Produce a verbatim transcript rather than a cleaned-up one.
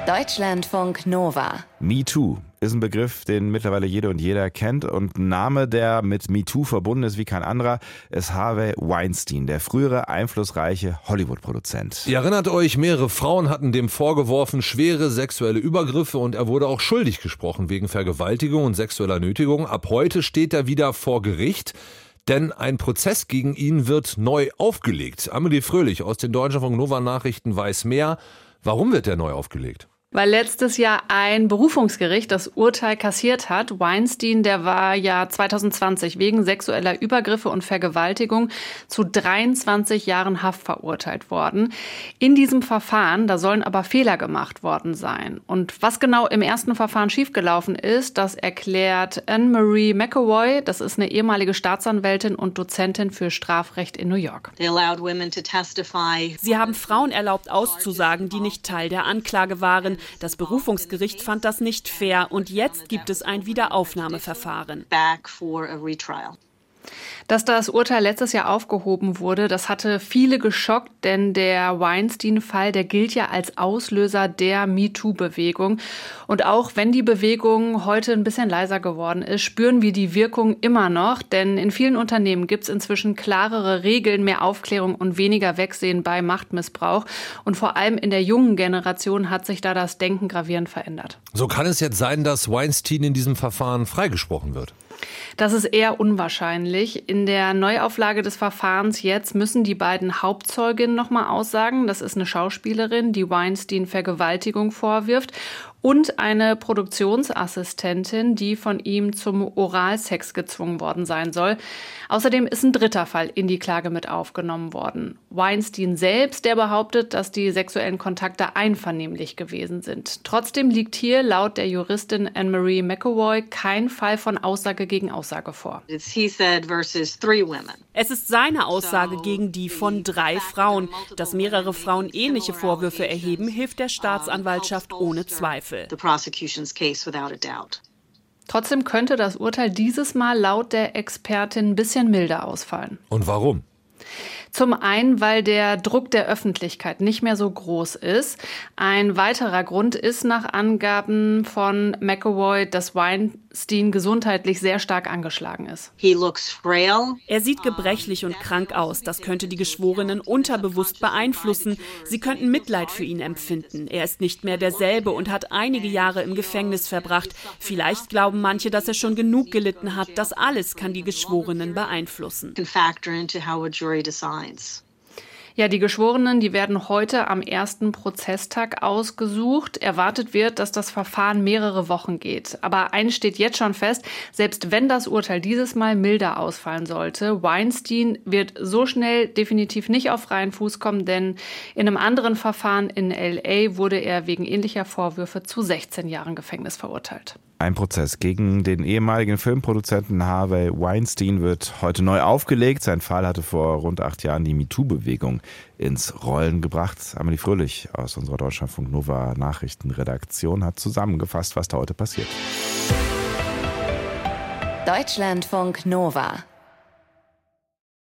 Deutschlandfunk Nova. MeToo ist ein Begriff, den mittlerweile jede und jeder kennt, und ein Name, der mit MeToo verbunden ist wie kein anderer, ist Harvey Weinstein, der frühere einflussreiche Hollywood-Produzent. Ihr erinnert euch, mehrere Frauen hatten dem vorgeworfen schwere sexuelle Übergriffe und er wurde auch schuldig gesprochen wegen Vergewaltigung und sexueller Nötigung. Ab heute steht er wieder vor Gericht, denn ein Prozess gegen ihn wird neu aufgelegt. Amelie Fröhlich aus den Deutschlandfunk Nova Nachrichten weiß mehr. Warum wird der neu aufgelegt? Weil letztes Jahr ein Berufungsgericht das Urteil kassiert hat. Weinstein, der war ja zwanzig zwanzig wegen sexueller Übergriffe und Vergewaltigung zu dreiundzwanzig Jahren Haft verurteilt worden. In diesem Verfahren, da sollen aber Fehler gemacht worden sein. Und was genau im ersten Verfahren schiefgelaufen ist, das erklärt Anne-Marie McAvoy. Das ist eine ehemalige Staatsanwältin und Dozentin für Strafrecht in New York. Sie haben Frauen erlaubt, auszusagen, die nicht Teil der Anklage waren. Das Berufungsgericht fand das nicht fair und jetzt gibt es ein Wiederaufnahmeverfahren. Dass das Urteil letztes Jahr aufgehoben wurde, das hatte viele geschockt, denn der Weinstein-Fall, der gilt ja als Auslöser der MeToo-Bewegung. Und auch wenn die Bewegung heute ein bisschen leiser geworden ist, spüren wir die Wirkung immer noch, denn in vielen Unternehmen gibt es inzwischen klarere Regeln, mehr Aufklärung und weniger Wegsehen bei Machtmissbrauch. Und vor allem in der jungen Generation hat sich da das Denken gravierend verändert. So kann es jetzt sein, dass Weinstein in diesem Verfahren freigesprochen wird? Das ist eher unwahrscheinlich. In der Neuauflage des Verfahrens jetzt müssen die beiden Hauptzeuginnen nochmal aussagen. Das ist eine Schauspielerin, die Weinstein Vergewaltigung vorwirft, und eine Produktionsassistentin, die von ihm zum Oralsex gezwungen worden sein soll. Außerdem ist ein dritter Fall in die Klage mit aufgenommen worden. Weinstein selbst, der behauptet, dass die sexuellen Kontakte einvernehmlich gewesen sind. Trotzdem liegt hier laut der Juristin Anne-Marie McAvoy kein Fall von Aussage gegen Aussage vor. Es ist seine Aussage gegen die von drei Frauen. Dass mehrere Frauen ähnliche Vorwürfe erheben, hilft der Staatsanwaltschaft ohne Zweifel. Trotzdem könnte das Urteil dieses Mal laut der Expertin ein bisschen milder ausfallen. Und warum? Zum einen, weil der Druck der Öffentlichkeit nicht mehr so groß ist. Ein weiterer Grund ist nach Angaben von McAvoy, dass Weinstein gesundheitlich sehr stark angeschlagen ist. Er sieht gebrechlich und krank aus. Das könnte die Geschworenen unterbewusst beeinflussen. Sie könnten Mitleid für ihn empfinden. Er ist nicht mehr derselbe und hat einige Jahre im Gefängnis verbracht. Vielleicht glauben manche, dass er schon genug gelitten hat. Das alles kann die Geschworenen beeinflussen. Ja, die Geschworenen, die werden heute am ersten Prozesstag ausgesucht. Erwartet wird, dass das Verfahren mehrere Wochen geht. Aber eins steht jetzt schon fest: Selbst wenn das Urteil dieses Mal milder ausfallen sollte, Weinstein wird so schnell definitiv nicht auf freien Fuß kommen, denn in einem anderen Verfahren in L A wurde er wegen ähnlicher Vorwürfe zu sechzehn Jahren Gefängnis verurteilt. Ein Prozess gegen den ehemaligen Filmproduzenten Harvey Weinstein wird heute neu aufgelegt. Sein Fall hatte vor rund acht Jahren die MeToo-Bewegung ins Rollen gebracht. Amelie Fröhlich aus unserer Deutschlandfunk Nova Nachrichtenredaktion hat zusammengefasst, was da heute passiert. Deutschlandfunk Nova.